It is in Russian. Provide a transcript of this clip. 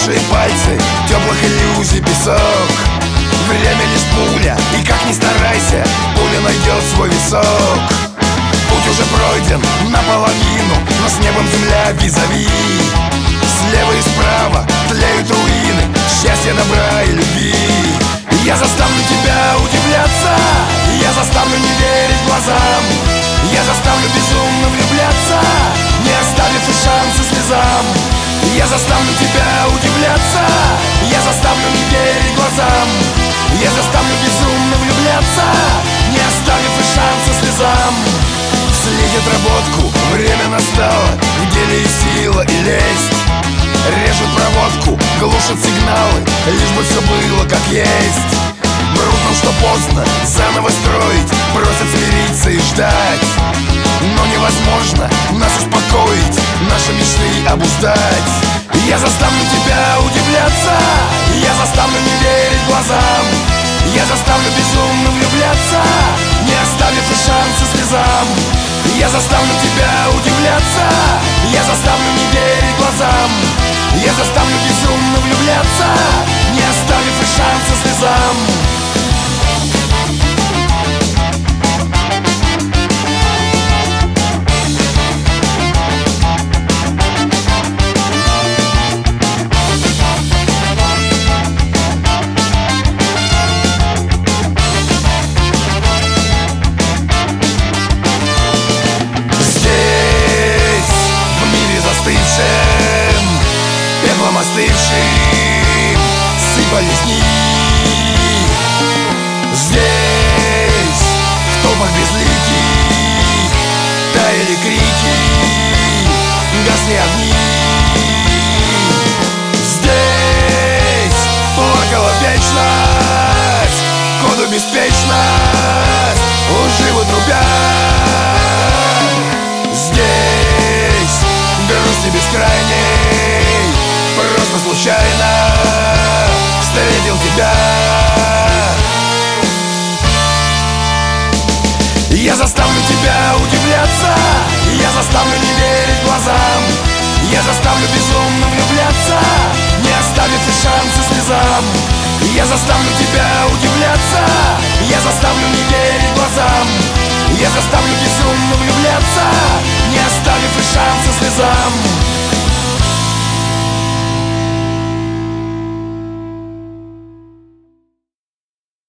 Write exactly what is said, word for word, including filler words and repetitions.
замерзшие пальцы теплых иллюзий песок. Время лишь пуля, и как ни старайся, пуля найдет свой висок. Путь уже пройден наполовину, но с небом земля визави. Слева и справа тлеют руины счастья, добра и любви. Я заставлю тебя удивляться, я заставлю не верить глазам, я заставлю безумно влюбляться, не оставив и шанса слезам. Я заставлю тебя удивляться, я заставлю не верить глазам, я заставлю безумно влюбляться, не оставив и шанса слезам. Слить отработку, время настало, в деле и сила, и лесть. Режут проводку, глушат сигналы, лишь бы все было как есть. Врут нам, что поздно заново строить, просят смириться и ждать. Но невозможно нас успокоить, наши мечты обуздать. Я заставлю тебя удивляться, я заставлю не верить глазам, я заставлю безумно влюбляться, не оставив и шанса слезам. Я заставлю тебя удивляться, я заставлю не верить глазам, я заставлю безумно влюбляться, не оставив и шанса слезам. Пеплом остывшим сыпались дни. Здесь, в толпах безликих, таяли крики, гасли огни. Здесь плакала вечность, коду беспечность, лживо трубя. Здесь грусти бескрайней, просто случайно встретил тебя. Я заставлю тебя удивляться, я заставлю не верить глазам, я заставлю безумно влюбляться, не оставив и шанса слезам. Я заставлю тебя удивляться, я заставлю не верить глазам, я заставлю безумно влюбляться,